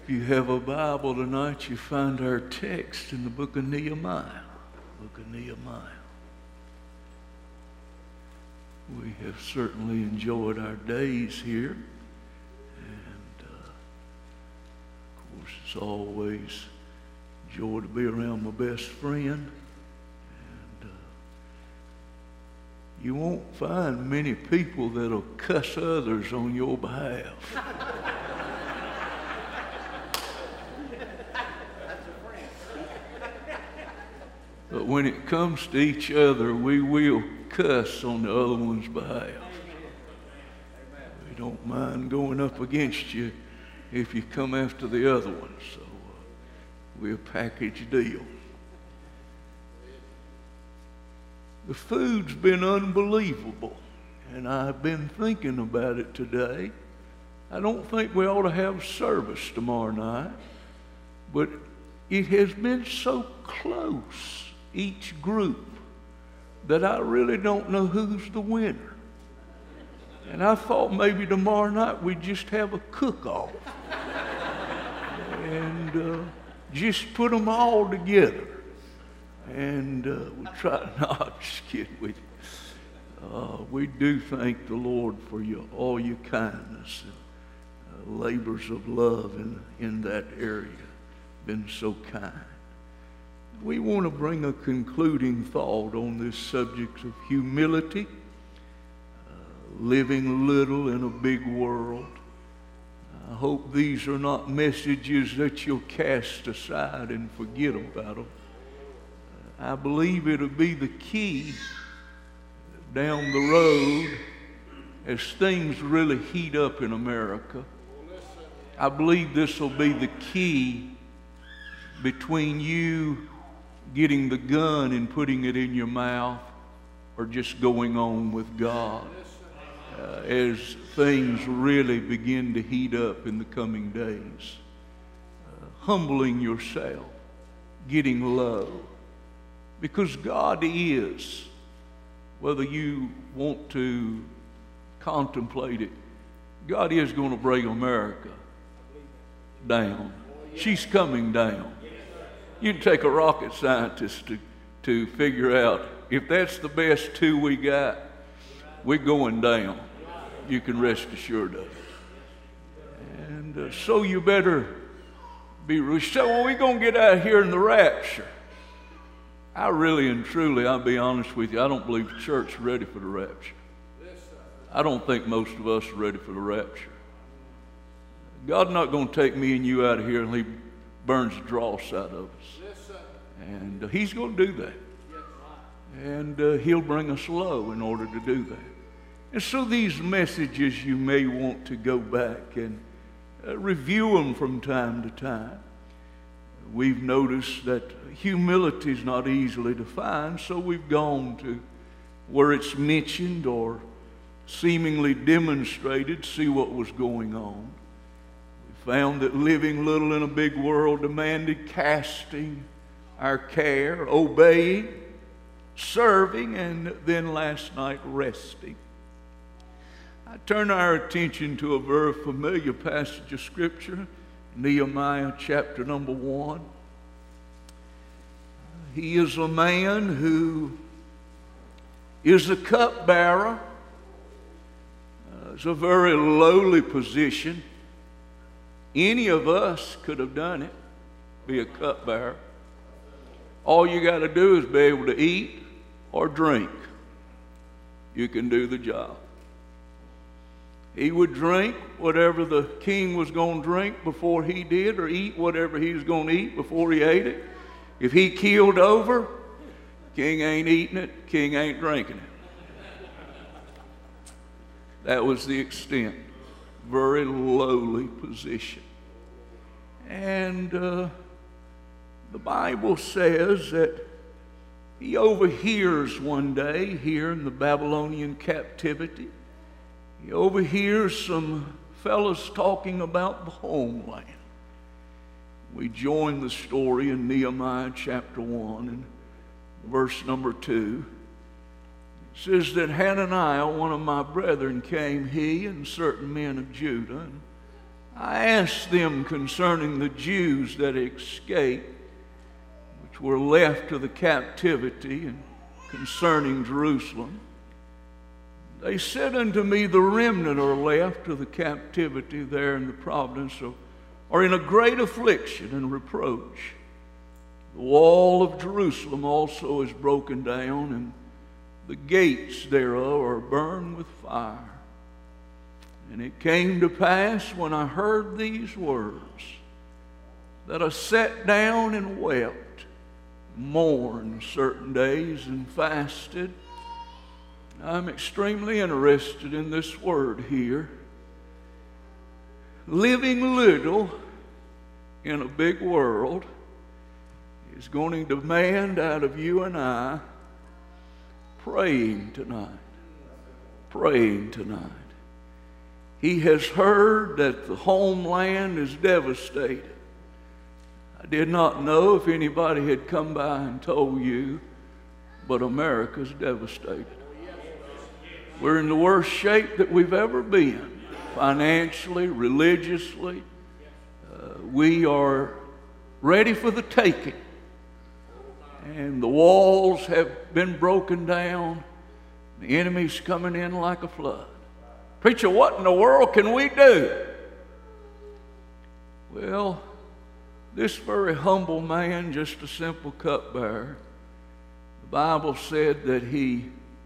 If you have a Bible tonight, you find our text in the book of Nehemiah. Book of Nehemiah. We have certainly enjoyed our days here. And, of course, it's always a joy to be around my best friend. And you won't find many people that'll cuss others on your behalf. But when it comes to each other, we will cuss on the other one's behalf. We don't mind going up against you if you come after the other one. So we're a package deal. The food's been unbelievable, and I've been thinking about it today. I don't think we ought to have service tomorrow night, but it has been so close, each group, that I really don't know who's the winner. And I thought maybe tomorrow night we'd just have a cook-off and just put them all together. And we try, no, I'm just kidding with you. We do thank the Lord for all your kindness and labors of love in that area. Been so kind. We want to bring a concluding thought on this subject of humility, living little in a big world. I hope these are not messages that you'll cast aside and forget about them. I believe it'll be the key down the road as things really heat up in America. I believe this will be the key between you getting the gun and putting it in your mouth or just going on with God as things really begin to heat up in the coming days. Humbling yourself, getting low. Because God is, whether you want to contemplate it, God is going to bring America down. She's coming down. You can take a rocket scientist to figure out if that's the best two we got, we're going down. You can rest assured of it. And so you better be, so well, we're going to get out here in the rapture. I really and truly, I'll be honest with you, I don't believe the church is ready for the rapture. I don't think most of us are ready for the rapture. God's not going to take me and you out of here and He burns the dross out of us. And He's going to do that. And He'll bring us low in order to do that. And so these messages, you may want to go back and review them from time to time. We've noticed that humility is not easily defined, so we've gone to where it's mentioned or seemingly demonstrated, see what was going on. We found that living little in a big world demanded casting our care, obeying, serving, and then last night resting. I turn our attention to a very familiar passage of Scripture, Nehemiah chapter number 1. He is a man who is a cupbearer. It's a very lowly position. Any of us could have done it, be a cupbearer. All you got to do is be able to eat or drink. You can do the job. He would drink whatever the king was going to drink before he did, or eat whatever he was going to eat before he ate it. If he keeled over, king ain't eating it, king ain't drinking it. That was the extent. Very lowly position. And the Bible says that he overhears one day here in the Babylonian captivity. He overhears some fellows talking about the homeland. We join the story in Nehemiah chapter 1 and verse number 2. It says that Hananiah, one of my brethren, came, he and certain men of Judah, and I asked them concerning the Jews that escaped, which were left to the captivity, and concerning Jerusalem. They said unto me, the remnant are left to the captivity there in the province, are in a great affliction and reproach. The wall of Jerusalem also is broken down, and the gates thereof are burned with fire. And it came to pass, when I heard these words, that I sat down and wept, mourned certain days, and fasted. I'm extremely interested in this word here. Living little in a big world is going to demand out of you and I praying tonight. Praying tonight. He has heard that the homeland is devastated. I did not know if anybody had come by and told you, but America's devastated. We're in the worst shape that we've ever been, financially, religiously. We are ready for the taking. And the walls have been broken down. The enemy's coming in like a flood. Preacher, what in the world can we do? Well, this very humble man, just a simple cupbearer, the Bible said that he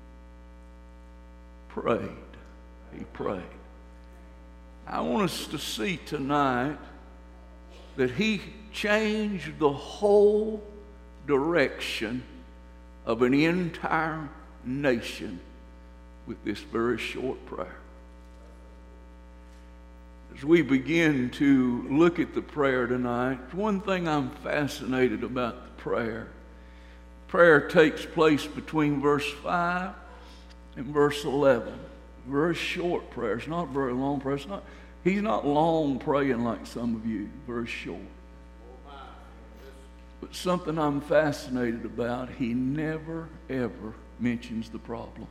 prayed. He prayed. I want us to see tonight that he changed the whole direction of an entire nation with this very short prayer. As we begin to look at the prayer tonight, one thing I'm fascinated about the prayer. Prayer takes place between verse 5 and verse 11. Very short prayer. It's not very long prayer. He's not long praying like some of you. Very short. But something I'm fascinated about, he never, ever mentions the problem.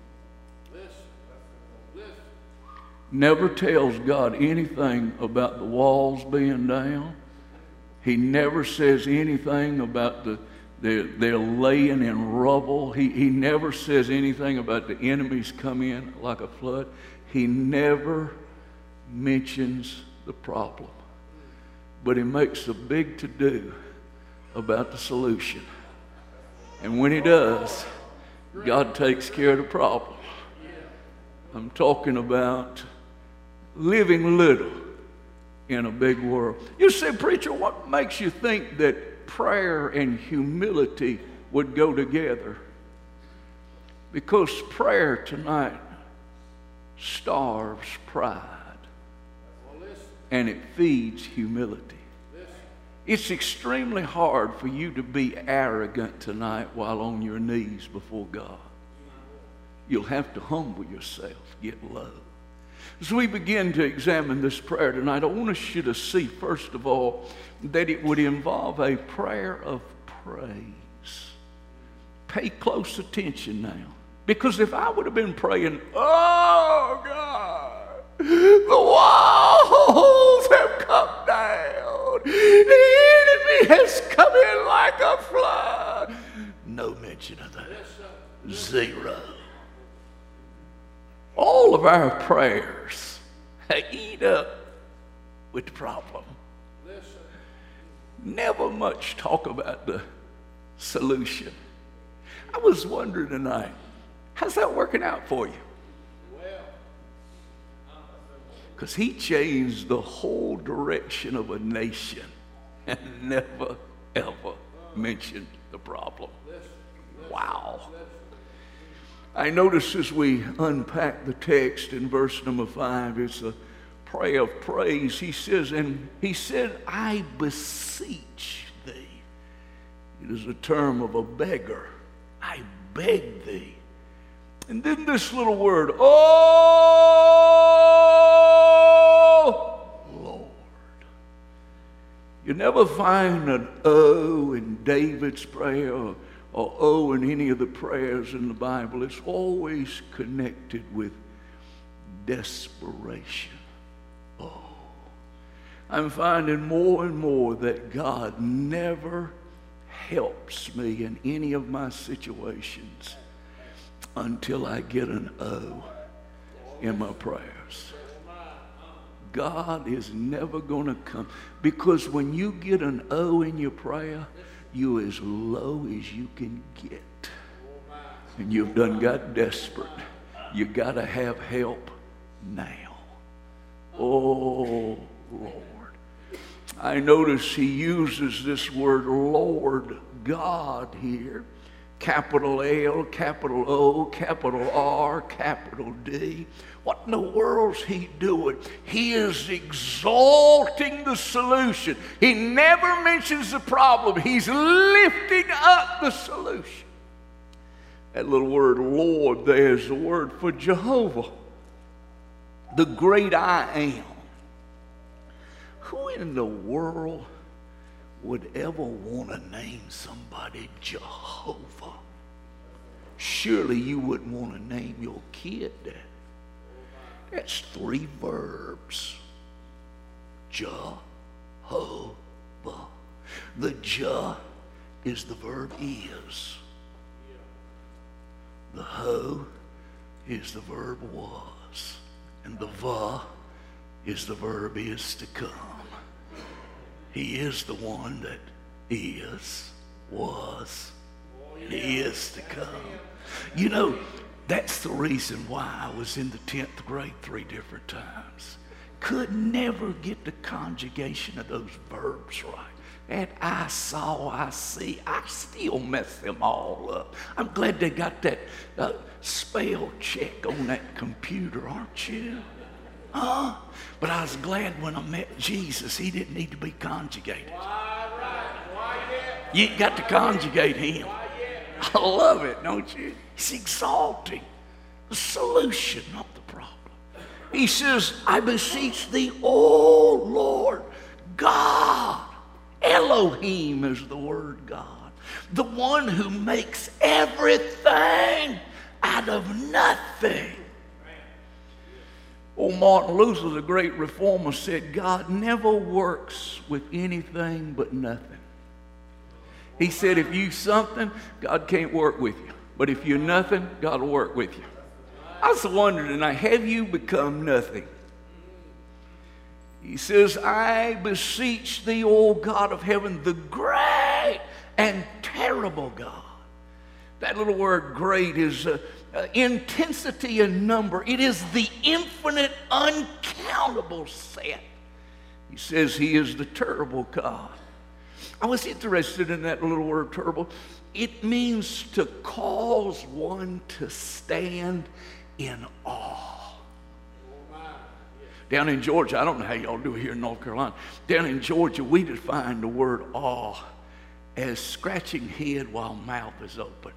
Never tells God anything about the walls being down. He never says anything about they're laying in rubble. He never says anything about the enemies come in like a flood. He never mentions the problem. But he makes a big to-do about the solution. And when he does, God takes care of the problem. I'm talking about living little in a big world. You say, preacher, what makes you think that prayer and humility would go together? Because prayer tonight starves pride and it feeds humility. It's extremely hard for you to be arrogant tonight while on your knees before God. You'll have to humble yourself, get low. As we begin to examine this prayer tonight, I want you to see, first of all, that it would involve a prayer of praise. Pay close attention now. Because if I would have been praying, oh God, the walls have come down, the enemy has come in like a flood. No mention of that. Zero. All of our prayers eat up with the problem. Never much talk about the solution. I was wondering tonight, how's that working out for you? Because he changed the whole direction of a nation and never, ever mentioned the problem. Wow. I notice as we unpack the text in verse number 5, it's a prayer of praise. He says, and he said, I beseech thee. It is a term of a beggar. I beg thee. And then this little word, oh Lord. You never find an oh in David's prayer or oh in any of the prayers in the Bible. It's always connected with desperation. Oh. I'm finding more and more that God never helps me in any of my situations until I get an O in my prayers. God is never going to come. Because when you get an O in your prayer, you're as low as you can get. And you've done got desperate. You got to have help now. Oh, Lord. I notice he uses this word Lord God here. Capital L, capital O, capital R, capital D. What in the world's he doing? He is exalting the solution. He never mentions the problem. He's lifting up the solution. That little word Lord there is the word for Jehovah, the great I am. Who in the world would ever want to name somebody Jehovah? Surely you wouldn't want to name your kid that. That's 3 verbs. Jehovah. The Jah is the verb is. The Ho is the verb was. And the Va is the verb is to come. He is the one that is, was, and is to come. You know, that's the reason why I was in the 10th grade 3 different times. Could never get the conjugation of those verbs right. And I saw, I see, I still mess them all up. I'm glad they got that spell check on that computer, aren't you? Huh? But I was glad when I met Jesus, he didn't need to be conjugated. You ain't got to conjugate him. I love it, don't you? He's exalting the solution, not the problem. He says, I beseech thee, O Lord, God. Elohim is the word God. The one who makes everything out of nothing. Old Martin Luther, the great reformer, said, God never works with anything but nothing. He said, if you something, God can't work with you. But if you're nothing, God will work with you. I was wondering tonight, have you become nothing? He says, I beseech thee, O God of heaven, the great and terrible God. That little word great is intensity and number. It is the infinite, uncountable set. He says he is the terrible God. I was interested in that little word terrible. It means to cause one to stand in awe. Down in Georgia, I don't know how y'all do it here in North Carolina. Down in Georgia, we define the word awe as scratching head while mouth is open.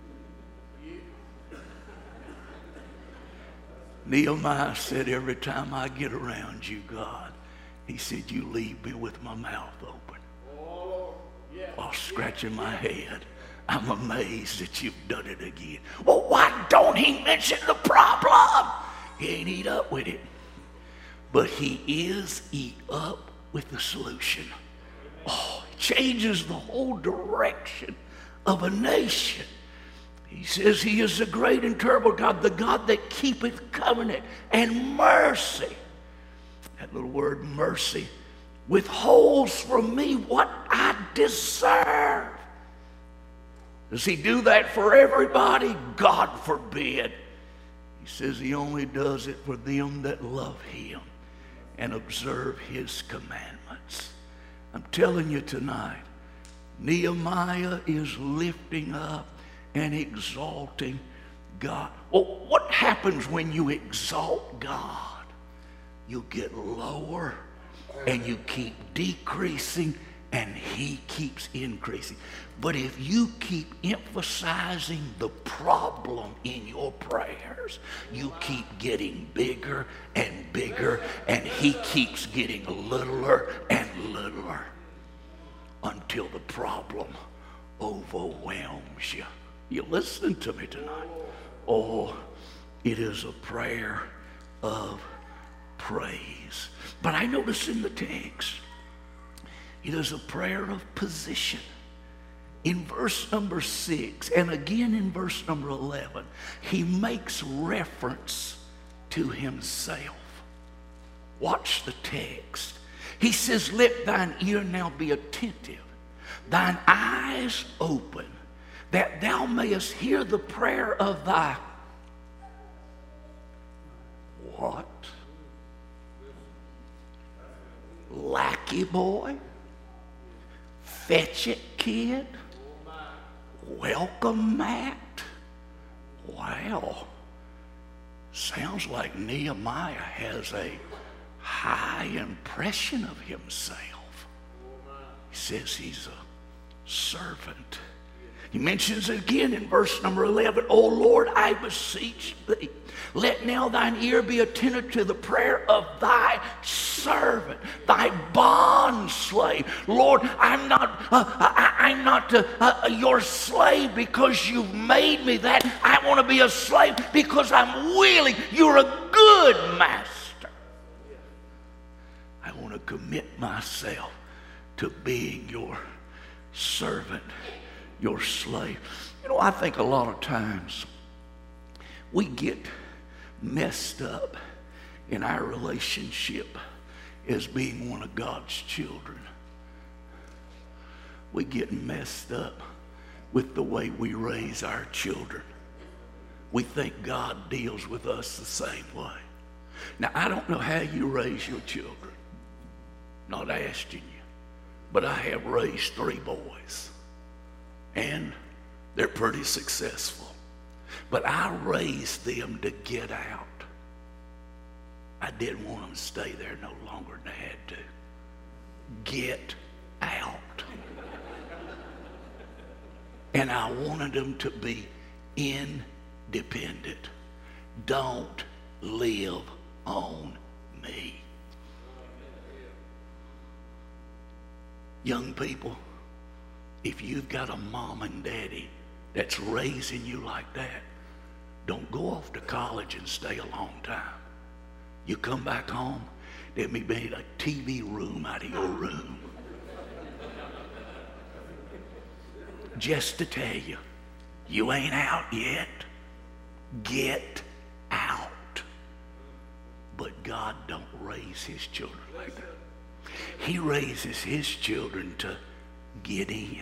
Nehemiah said, every time I get around you, God, he said, you leave me with my mouth open. While scratching my head. I'm amazed that you've done it again. Well, why don't he mention the problem? He ain't eat up with it. But he is eat up with the solution. Oh, it changes the whole direction of a nation. He says he is the great and terrible God, the God that keepeth covenant and mercy. That little word mercy withholds from me what I deserve. Does he do that for everybody? God forbid. He says he only does it for them that love him and observe his commandments. I'm telling you tonight, Nehemiah is lifting up and exalting God. Well, what happens when you exalt God? You get lower and you keep decreasing and he keeps increasing. But if you keep emphasizing the problem in your prayers, you keep getting bigger and bigger, and he keeps getting littler and littler until the problem overwhelms you. You listening to me tonight? Oh, it is a prayer of praise. But I notice in the text, it is a prayer of position. In verse number 6 and again in verse number 11, he makes reference to himself. Watch the text. He says, let thine ear now be attentive, thine eyes open, that thou mayest hear the prayer of thy what? Lackey boy? Fetch it, kid? Welcome, Matt? Wow. Sounds like Nehemiah has a high impression of himself. He says he's a servant. He mentions it again in verse number 11. O Lord, I beseech thee, let now thine ear be attentive to the prayer of thy servant, thy bond slave. Lord, I'm not your slave because you've made me that. I want to be a slave because I'm willing. You're a good master. I want to commit myself to being your servant, your slave. You know, I think a lot of times we get messed up in our relationship as being one of God's children. We get messed up with the way we raise our children. We think God deals with us the same way. Now, I don't know how you raise your children. Not asking you. But I have raised 3 boys. And they're pretty successful. But I raised them to get out. I didn't want them to stay there no longer than I had to. Get out. And I wanted them to be independent. Don't live on me. Young people, if you've got a mom and daddy that's raising you like that, don't go off to college and stay a long time. You come back home, let me make a TV room out of your room. Just to tell you, you ain't out yet. Get out. But God don't raise his children like that. He raises his children to get in.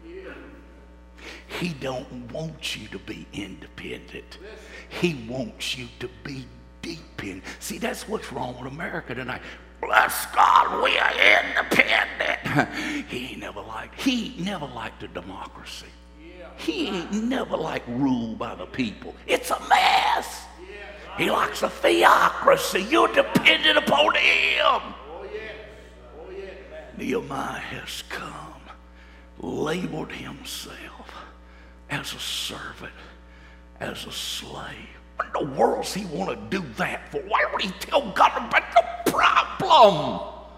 He don't want you to be independent. He wants you to be deep in. See, that's what's wrong with America tonight. Bless God, we are independent. He never liked a democracy. He ain't never liked rule by the people. It's a mess. He likes a theocracy. You're dependent upon him. Nehemiah has come, labeled himself as a servant, as a slave. What in the world does he want to do that for? Why would he tell God about the problem?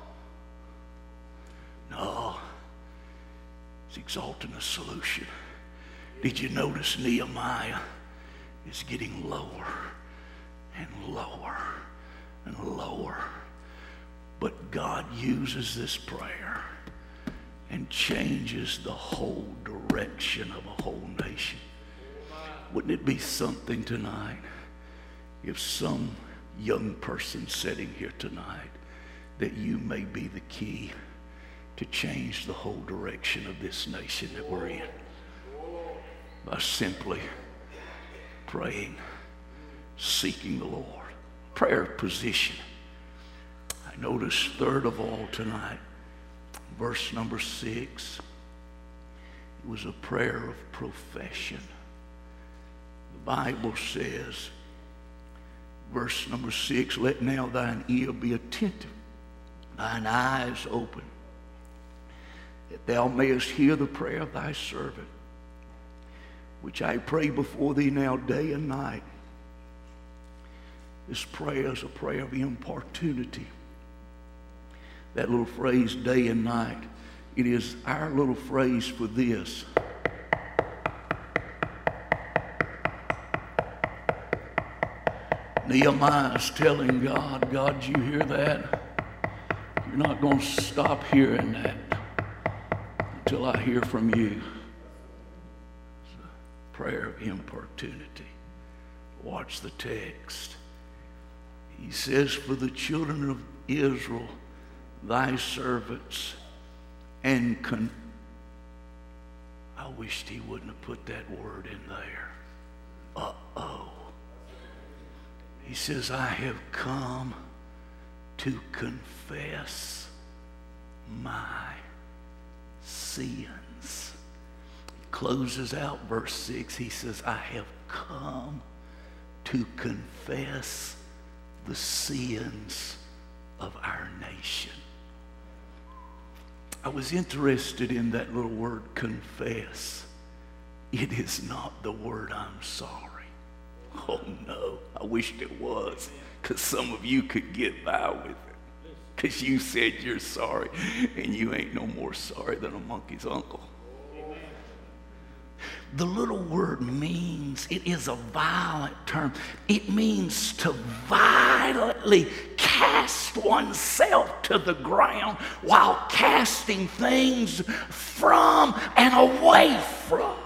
No, he's exalting a solution. Did you notice Nehemiah is getting lower and lower and lower? But God uses this prayer and changes the whole direction of a whole nation. Wouldn't it be something tonight if some young person sitting here tonight that you may be the key to change the whole direction of this nation that we're in by simply praying, seeking the Lord. Prayer position. I notice third of all tonight, verse number 6, it was a prayer of profession. The Bible says, verse number 6, let now thine ear be attentive, thine eyes open, that thou mayest hear the prayer of thy servant, which I pray before thee now day and night. This prayer is a prayer of importunity. That little phrase, day and night, it is our little phrase for this. Nehemiah is telling God, God, you hear that? You're not going to stop hearing that until I hear from you. It's a prayer of importunity. Watch the text. He says, for the children of Israel, thy servants, and I wished he wouldn't have put that word in there. Uh-oh. He says, I have come to confess my sins. He closes out verse 6. He says, I have come to confess the sins of our nation. I was interested in that little word, confess. It is not the word I'm sorry. Oh no, I wished it was, because some of you could get by with it. Because you said you're sorry, and you ain't no more sorry than a monkey's uncle. The little word means, it is a violent term. It means to violently cast oneself to the ground while casting things from and away from.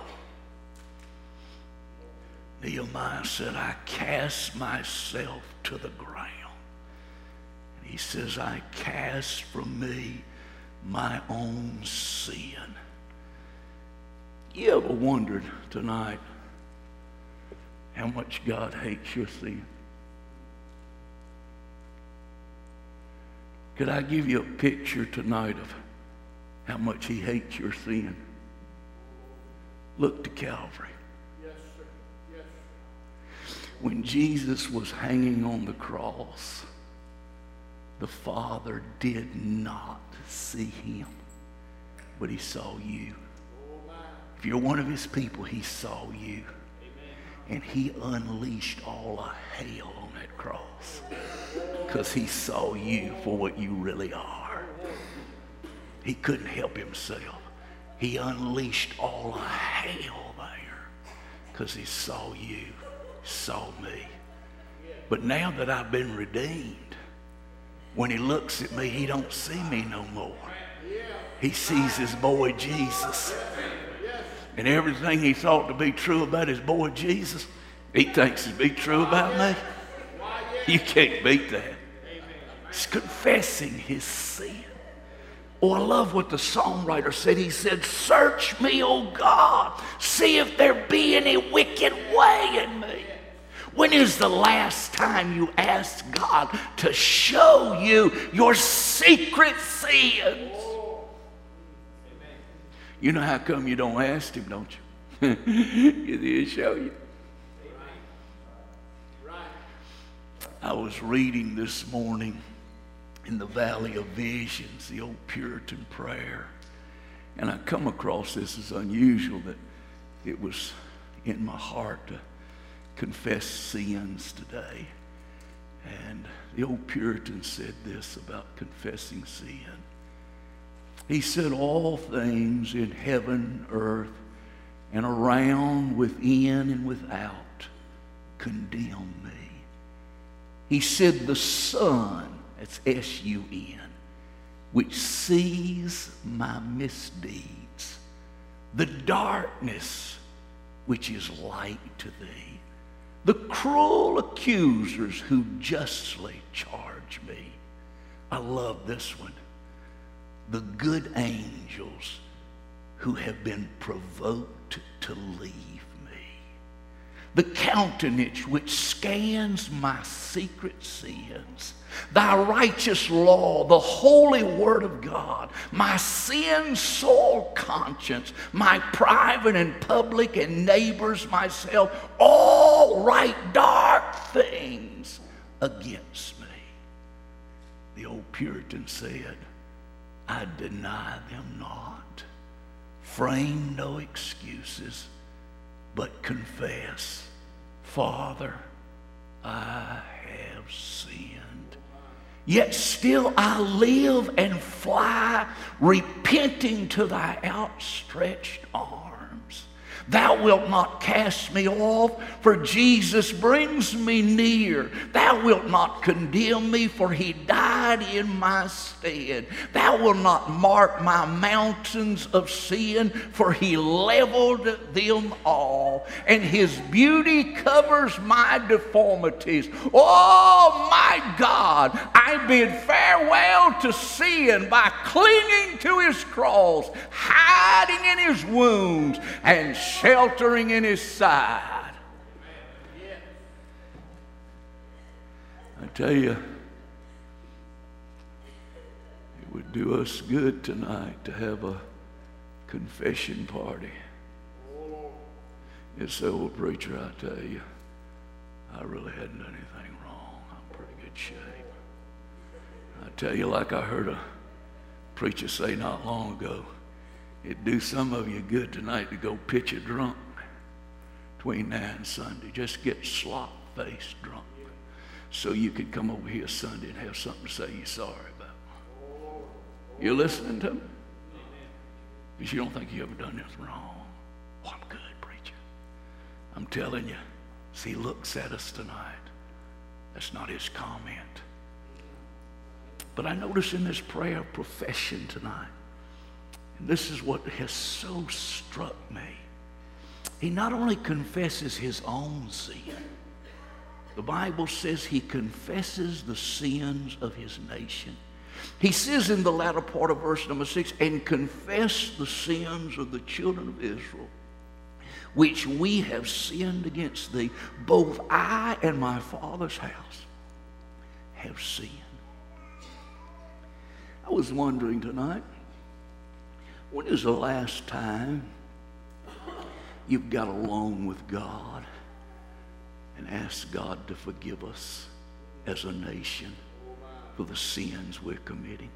Nehemiah said, I cast myself to the ground. And he says, I cast from me my own sin. You ever wondered tonight how much God hates your sin? Could I give you a picture tonight of how much he hates your sin? Look to Calvary. Yes, sir. Yes. When Jesus was hanging on the cross, the Father did not see him, but he saw you. If you're one of his people, he saw you. And he unleashed all of hell on that cross because he saw you for what you really are. He couldn't help himself. He unleashed all of hell there because he saw you, saw me. But now that I've been redeemed, when he looks at me, he don't see me no more. He sees his boy Jesus. And everything he thought to be true about his boy Jesus, he thinks to be true about me. You can't beat that. He's confessing his sin. Oh, I love what the songwriter said. He said, search me, O God. See if there be any wicked way in me. When is the last time you asked God to show you your secret sins? You know how come you don't ask him, don't you? Because he'll show you. I was reading this morning in the Valley of Visions, the old Puritan prayer. And I come across this as unusual that it was in my heart to confess sins today. And the old Puritan said this about confessing sin. He said, all things in heaven, earth, and around, within, and without condemn me. He said, the sun, that's S-U-N, which sees my misdeeds, the darkness which is light to thee, the cruel accusers who justly charge me. I love this one. The good angels who have been provoked to leave me. The countenance which scans my secret sins. Thy righteous law, the holy word of God. My sin-soiled conscience. My private and public and neighbors, myself. All write dark things against me. The old Puritan said, I deny them not, frame no excuses, but confess, Father, I have sinned. Yet still I live and fly, repenting to thy outstretched arms. Thou wilt not cast me off, for Jesus brings me near. Thou wilt not condemn me, for he died in my stead. Thou wilt not mark my mountains of sin, for he leveled them all. And his beauty covers my deformities. Oh my God, I bid farewell to sin by clinging to his cross, hiding in his wounds, and sheltering in his side. I tell you, it would do us good tonight to have a confession party. It's so, old preacher, I tell you, I really hadn't done anything wrong. I'm in pretty good shape. I tell you, like I heard a preacher say not long ago, it'd do some of you good tonight to go pitch a drunk between now and Sunday. Just get slop-faced drunk so you could come over here Sunday and have something to say you're sorry about. You listening to me? Because you don't think you ever done anything wrong. Oh, I'm good, preacher. I'm telling you, as he looks at us tonight, that's not his comment. But I notice in this prayer of profession tonight, and this is what has so struck me. He not only confesses his own sin, the Bible says he confesses the sins of his nation. He says in the latter part of verse number 6, and confess the sins of the children of Israel, which we have sinned against thee. Both I and my father's house have sinned. I was wondering tonight, when is the last time you've got alone with God and asked God to forgive us as a nation for the sins we're committing?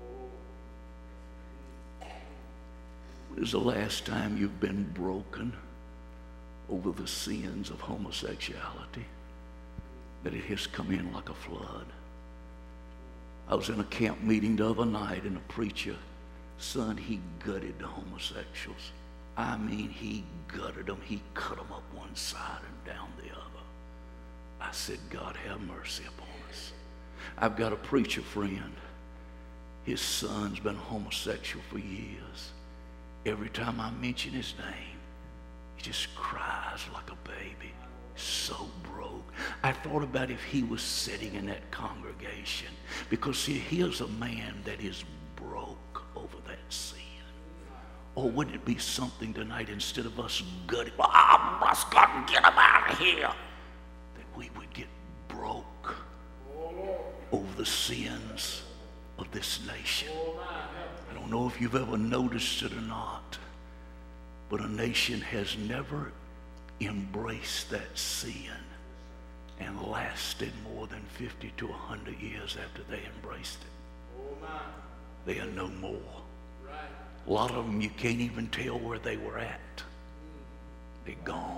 When is the last time you've been broken over the sins of homosexuality, that it has come in like a flood? I was in a camp meeting the other night, and a preacher, son, he gutted the homosexuals. I mean, he gutted them. He cut them up one side and down the other. I said, God, have mercy upon us. I've got a preacher friend. His son's been homosexual for years. Every time I mention his name, he just cries like a baby. So broke. I thought about if he was sitting in that congregation, because see, here's a man that is broke over that sin. Or wouldn't it be something tonight, instead of us gutting, I must God get him out of here, that we would get broke over the sins of this nation. I don't know if you've ever noticed it or not, but a nation has never embraced that sin and lasted more than 50 to 100 years after they embraced it. They are no more. A lot of them, you can't even tell where they were at. They're gone.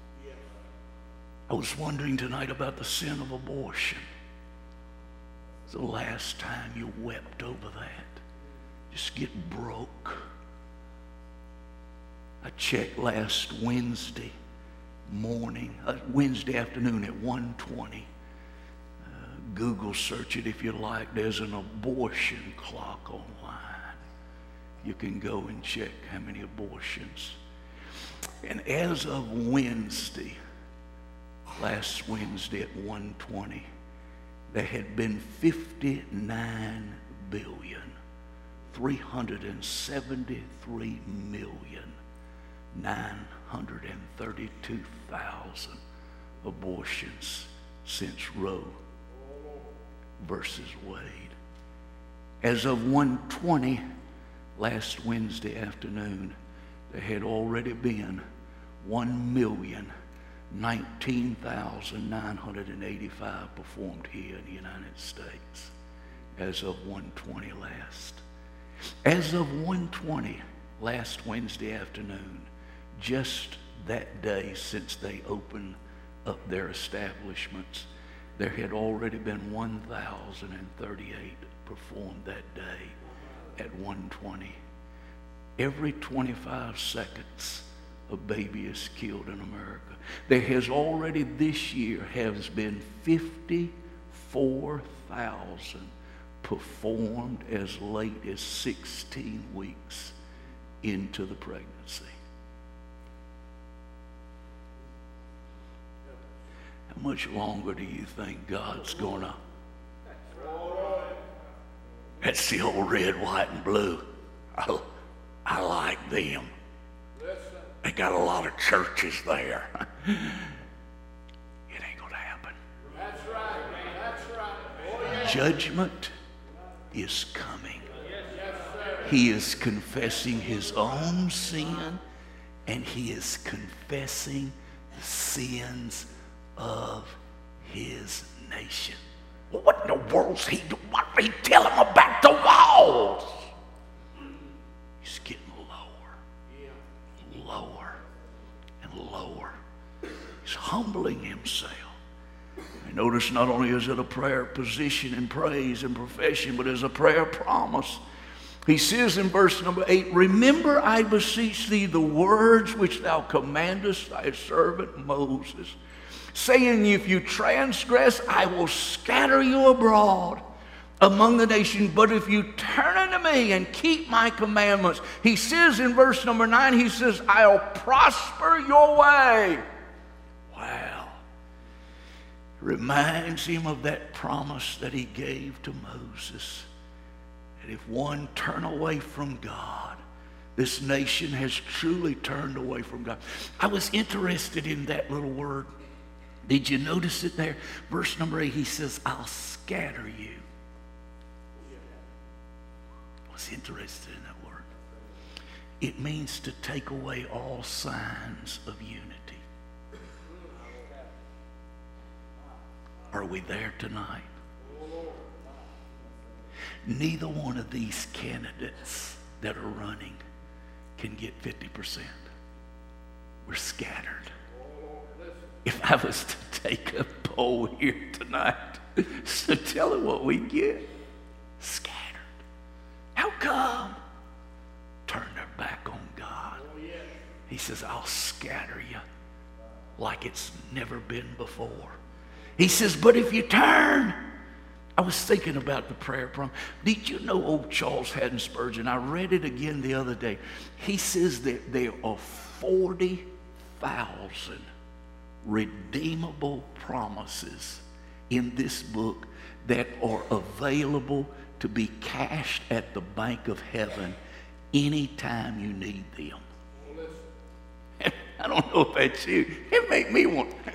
I was wondering tonight about the sin of abortion. It's the last time you wept over that. Just get broke. I checked last Wednesday afternoon at 1:20. Google search it if you like. There's an abortion clock online. You can go and check how many abortions. And as of Wednesday, last Wednesday at 1:20, there had been 59,373,932,000 abortions since Roe versus Wade. As of 1:20 last Wednesday afternoon, there had already been 1,019,985 performed here in the United States as of 1:20 last. As of 1:20 last Wednesday afternoon, just that day since they opened up their establishments, there had already been 1,038 performed that day at 1:20. Every 25 seconds, a baby is killed in America. There has already this year has been 54,000 performed as late as 16 weeks into the pregnancy. How much longer do you think God's gonna? That's the old red, white, and blue. I like them. They got a lot of churches there. It ain't gonna happen. That's right, man. That's right. Oh, yeah. Judgment is coming. He is confessing his own sin, and he is confessing the sins of his nation. Well, what in the world's he doing? What did he tell him about the walls? He's getting lower and lower. He's humbling himself. And notice not only is it a prayer position and praise and profession, but it's a prayer promise. He says in verse number 8, remember, I beseech thee, the words which thou commandest thy servant Moses, saying, if you transgress, I will scatter you abroad among the nations. But if you turn unto me and keep my commandments, he says in verse number 9, he says, I'll prosper your way. Wow. Reminds him of that promise that he gave to Moses. And if one turn away from God, this nation has truly turned away from God. I was interested in that little word. Did you notice it there? Verse number 8, he says, I'll scatter you. I was interested in that word. It means to take away all signs of unity. Are we there tonight? Neither one of these candidates that are running can get 50%. We're scattered. If I was to take a poll here tonight, so tell them what we get. Scattered. How come? Turn their back on God. He says, I'll scatter you like it's never been before. He says, but if you turn. I was thinking about the prayer promise. Did you know old Charles Haddon Spurgeon? I read it again the other day. He says that there are 40,000 redeemable promises in this book that are available to be cashed at the bank of heaven anytime you need them. I don't know if that's you. It made me want to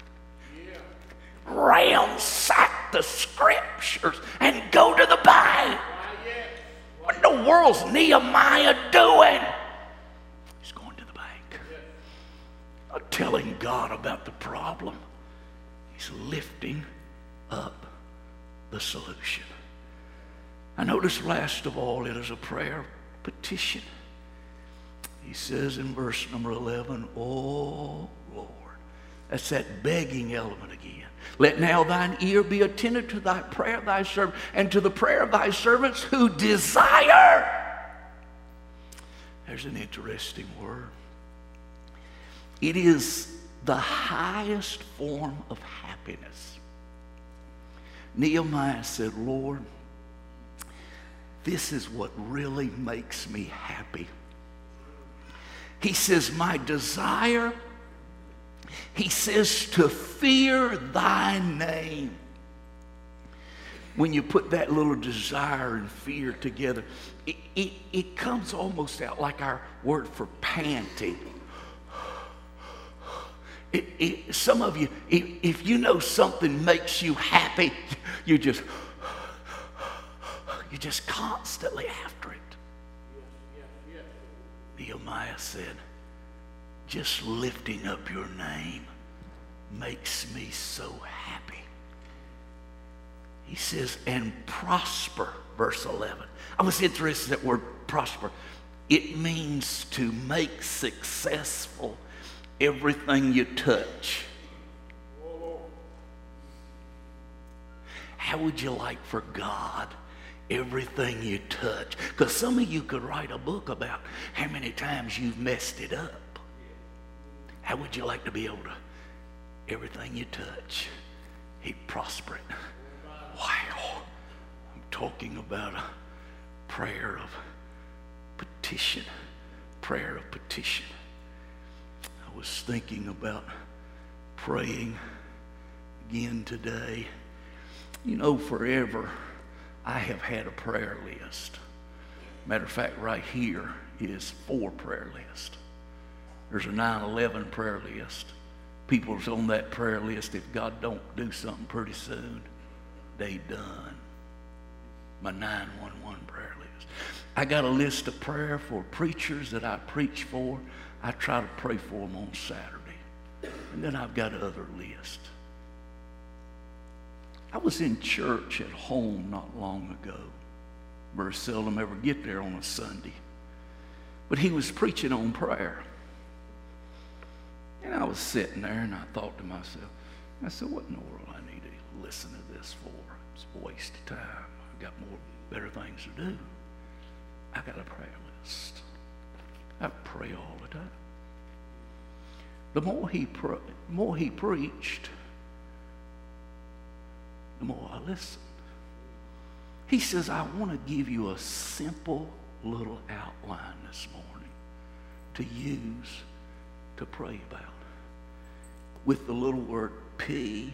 ransack the scriptures and go to the bank. What in the world's Nehemiah doing? He's going to the bank. Not telling God about the problem. He's lifting up the solution. I notice last of all it is a prayer petition. He says in verse number 11, oh Lord. That's that begging element again. Let now thine ear be attentive to thy prayer of thy servant, and to the prayer of thy servants who desire. There's an interesting word. It is the highest form of happiness. Nehemiah said, Lord, this is what really makes me happy. He says, my desire, he says, to fear thy name. When you put that little desire and fear together, it comes almost out like our word for panting. Some of you, if you know something makes you happy, you're just constantly after it. Nehemiah said, just lifting up your name makes me so happy. He says, and prosper, verse 11. I was interested in that word prosper. It means to make successful everything you touch. How would you like for God everything you touch? Because some of you could write a book about how many times you've messed it up. How would you like to be able to, everything you touch, he'd prosper it? Wow. I'm talking about a prayer of petition. Prayer of petition. I was thinking about praying again today. You know, forever I have had a prayer list. Matter of fact, right here is 4 prayer lists. There's a 9/11 prayer list. People's on that prayer list. If God don't do something pretty soon, they done. My 911 prayer list. I got a list of prayer for preachers that I preach for. I try to pray for them on Saturday. And then I've got other lists. I was in church at home not long ago. Very seldom ever get there on a Sunday. But he was preaching on prayer. And I was sitting there and I thought to myself, I said, what in the world I need to listen to this for? It's a waste of time. I've got better things to do. I got a prayer list. I pray all the time. The more he preached, the more I listened. He says, I want to give you a simple little outline this morning to use to pray about with the little word P-R-A-Y.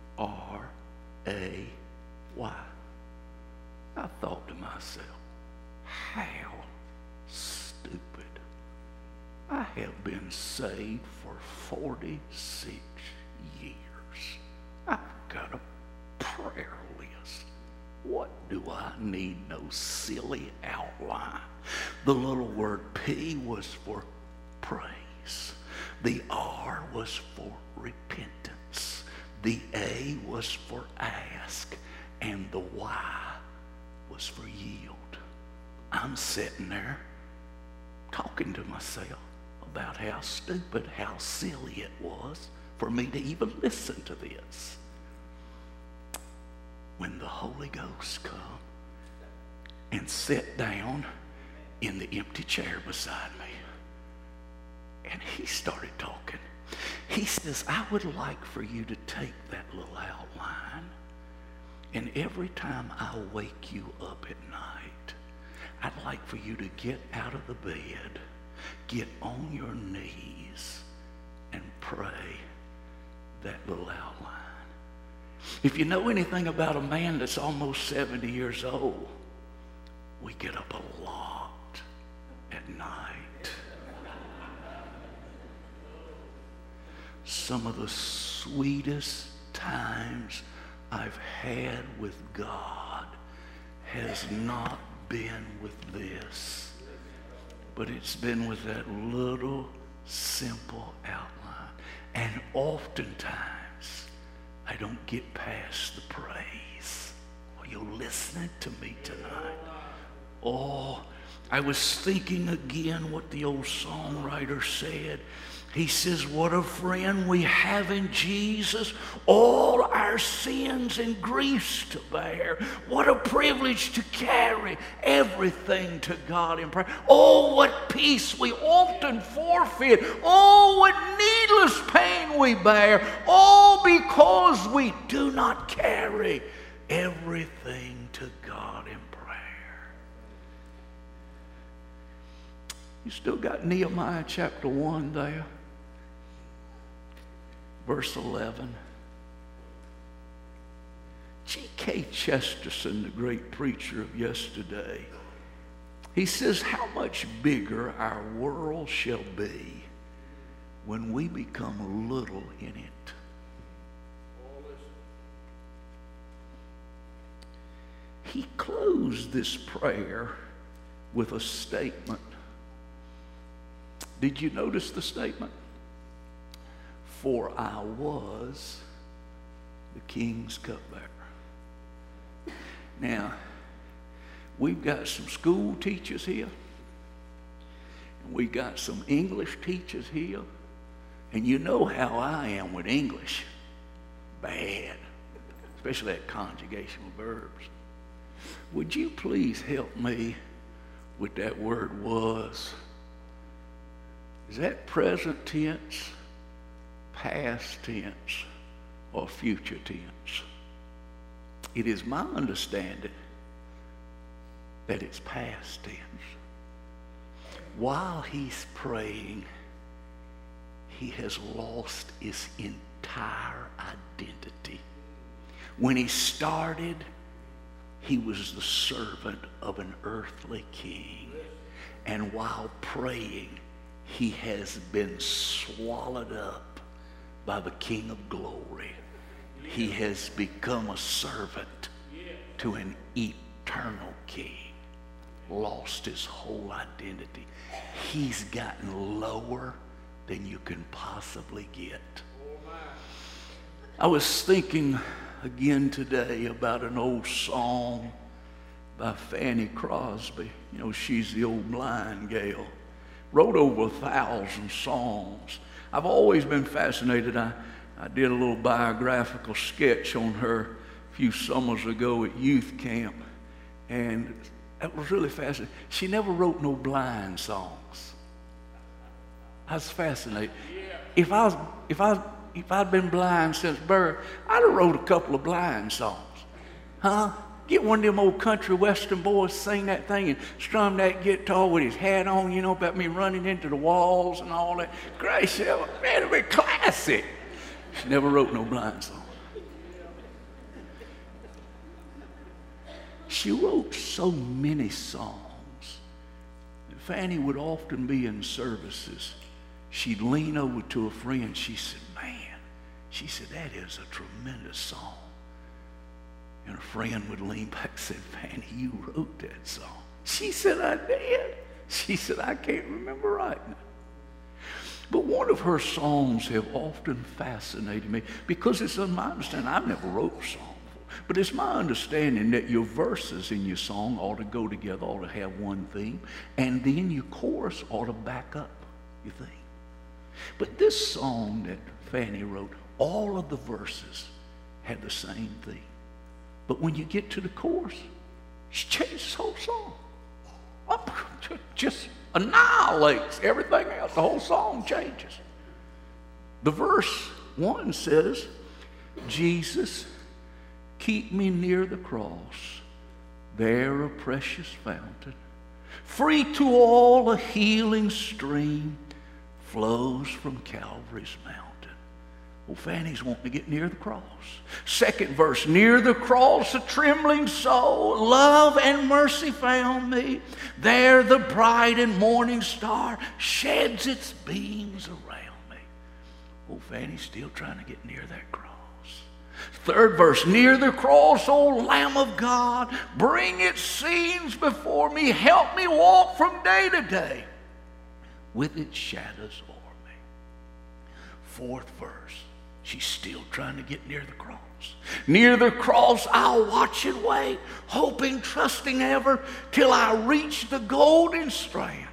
I thought to myself, how stupid. I have been saved for 46 years. I've got a prayer list. What do I need no silly outline? The little word P was for praise. The R was for repentance. The A was for ask. And the Y was for yield. I'm sitting there talking to myself about how stupid, how silly it was for me to even listen to this. When the Holy Ghost come and sat down in the empty chair beside me, and he started talking. He says, I would like for you to take that little outline, and every time I wake you up at night, I'd like for you to get out of the bed, get on your knees, and pray that little outline. If you know anything about a man that's almost 70 years old, we get up a lot at night. Some of the sweetest times I've had with God has not been with this, but it's been with that little simple outline. And oftentimes I don't get past the praise. Are you listening to me tonight? Oh, I was thinking again what the old songwriter said. He says, what a friend we have in Jesus, all our sins and griefs to bear. What a privilege to carry everything to God in prayer. Oh, what peace we often forfeit. Oh, what needless pain we bear. All because we do not carry everything to God in prayer. You still got Nehemiah chapter 1 there? Verse 11. G.K. Chesterton, the great preacher of yesterday, he says, how much bigger our world shall be when we become little in it. He closed this prayer with a statement. Did you notice the statement? For I was the king's cupbearer. Now, we've got some school teachers here. And we got some English teachers here. And you know how I am with English. Bad. Especially that conjugational verbs. Would you please help me with that word was? Is that present tense past tense or future tense. It is my understanding that it's past tense. While he's praying, he has lost his entire identity. When he started, he was the servant of an earthly king. And while praying, he has been swallowed up by the King of Glory. He has become a servant to an eternal king. Lost his whole identity. He's gotten lower than you can possibly get. I was thinking again today about an old song by Fanny Crosby. You know, she's the old blind gal. Wrote over 1,000 songs. I've always been fascinated. I did a little biographical sketch on her a few summers ago at youth camp, and that was really fascinating. She never wrote no blind songs. I was fascinated. If I'd been blind since birth, I'd have wrote a couple of blind songs. Huh? Get one of them old country western boys, sing that thing and strum that guitar with his hat on, you know, about me running into the walls and all that. Gracious, man, it'd be classic. She never wrote no blind song. She wrote so many songs. Fanny would often be in services. She'd lean over to a friend. She said, man, she said, that is a tremendous song. And a friend would lean back and say, Fanny, you wrote that song. She said, I did. She said, I can't remember writing it. But one of her songs have often fascinated me because it's in my understanding. I've never wrote a song before, but it's my understanding that your verses in your song ought to go together, ought to have one theme, and then your chorus ought to back up your theme. But this song that Fanny wrote, all of the verses had the same theme. But when you get to the chorus, she changes the whole song. Just annihilates everything else. The whole song changes. The verse 1 says, Jesus, keep me near the cross, there a precious fountain, free to all a healing stream flows from Calvary's mountain. Well, Fanny's wanting to get near the cross. Second verse, near the cross a trembling soul, love and mercy found me. There the bright and morning star sheds its beams around me. Well, Fanny's still trying to get near that cross. Third verse, near the cross, O Lamb of God, bring its scenes before me. Help me walk from day to day with its shadows o'er me. Fourth verse, she's still trying to get near the cross. Near the cross I'll watch and wait, hoping, trusting ever, till I reach the golden strand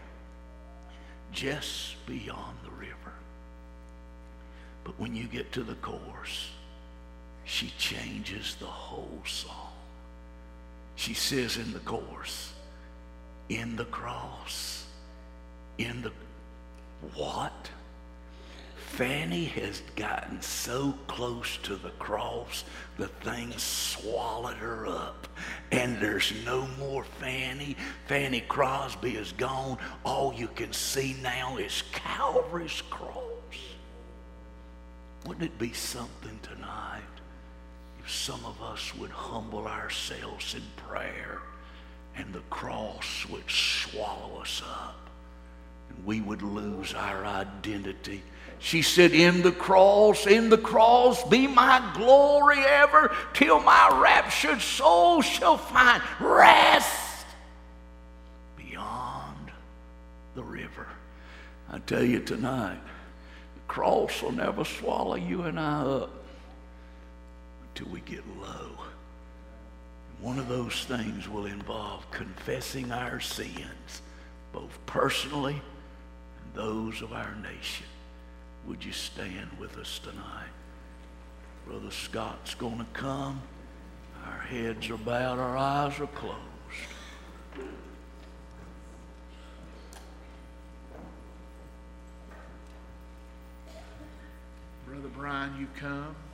just beyond the river. But when you get to the chorus, she changes the whole song. She says in the chorus, in the cross, in the what? Fanny has gotten so close to the cross, the thing swallowed her up. And there's no more Fanny. Fanny Crosby is gone. All you can see now is Calvary's cross. Wouldn't it be something tonight if some of us would humble ourselves in prayer and the cross would swallow us up and we would lose our identity? She said, in the cross be my glory ever, till my raptured soul shall find rest beyond the river. I tell you tonight, the cross will never swallow you and I up until we get low. One of those things will involve confessing our sins, both personally and those of our nation. Would you stand with us tonight? Brother Scott's going to come. Our heads are bowed, our eyes are closed. Brother Brother Brian, you come.